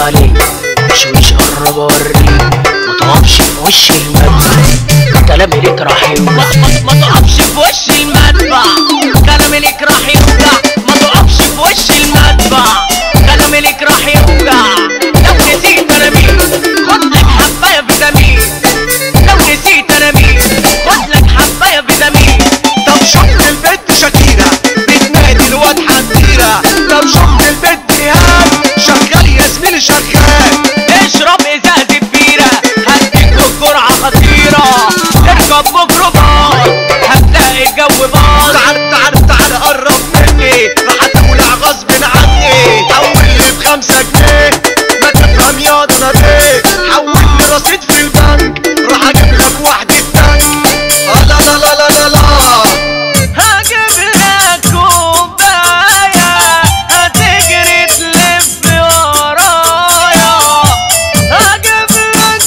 عليك وش قرب اوريك، ما تقفش في وش المدفع كلامي ليك راح يوجع. ما تقفش في وش المدفع كلامي ليك راح يوجع. ما تقفش في وش المدفع كلامي ليك راح يوجع. لو نسيت انا مين خد لك حبايه فيتامين. لو نسيت انا مين خد لك حبايه فيتامين. طب شفت البت شاكيرا بتنادي الواد حنطيرة. طب شفت البت نهاد شغال يا زميلي شغال. اشرب ازازة بيرة هديك جرعة خطيرة. اركب ميكروباص هتلاقي الجو باظ. تعال قرب مني راح تولع غصب عني. حولني ب5 جنيه ما تفهم ياض انا ليه. حولني رصيد في البنك راح اجيب لك واحدة تانك. لا لا لا لا لا لا هجيب لك كوباية هتجري تلف ورايا. هجيب لك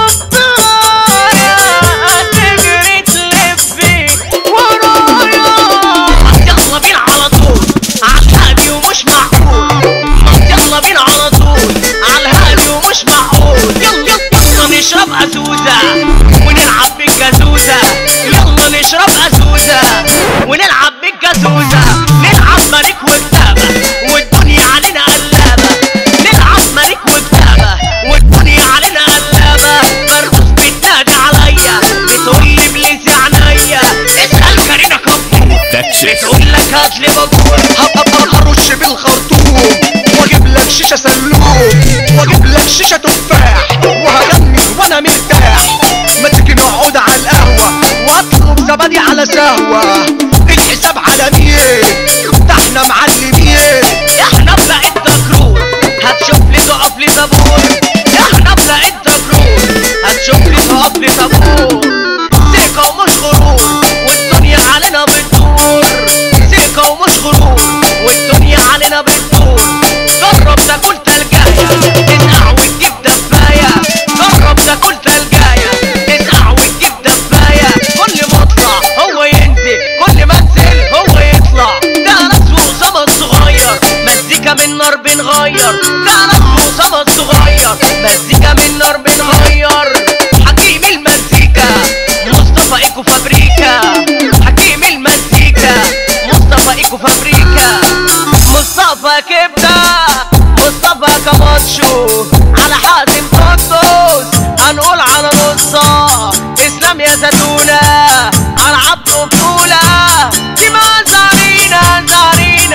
كوباية هتجري تلف ورايا. يلا بينا على طول عالهادي ومش معقول. يلا بينا على طول عالهادي ومش معقول. يلا نشرب ازوزة ونلعب بالجازوزة. يلا نشرب ازوزة ونلعب بالجازوزة. نلعب ملك وكتابة والدنيا علينا قلابة. نلعب ملك وكتابة والدنيا علينا قلابة. مرقص بتنادي عليا بتقولي بليز يا عينيا. اسأل كارينا كبور بتقولك هاتلي بابور. هرش بالخرطوم واجيب لك شيشة سلوم واجيب لك شيشة تفاح وهغني وانا مرتاح. ما تيجي نقعد على القهوة واطلب زبادي على سهوة. الحساب على مين ده احنا معلمين. احنا بلقيت دكرور هتشوف لي تقف لي طابور. احنا بلقيت دكرور هتشوف لي تقف لي طابور. ثقة ومش غرور والدنيا علينا بتدور. ثقة ومش غرور والدنيا علينا بتدور. جرب تاكل تلجاية تسقع وتجيب دفاية. جرب تاكل تلجاية تسقع وتجيب دفاية. كل ما اطلع هو ينزل كل ما انزل هو يطلع. ده ناس وصمد صغير مزيكا من نار بنغير. ده ناس وصمد صغير مزيكا من نار بنغير. حكيم المزيكا مصطفى ايكو فابريكا. حكيم المزيكا مصطفى ايكو فابريكا. مصطفى كبدة مصطفى كماتشو على حازم قدوس هنقول على نصة. اسلام يا زتونة على عبده بطولة. دي ما زارينا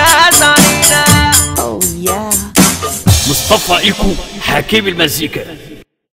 مصطفى ايكو حكيم المزيكا.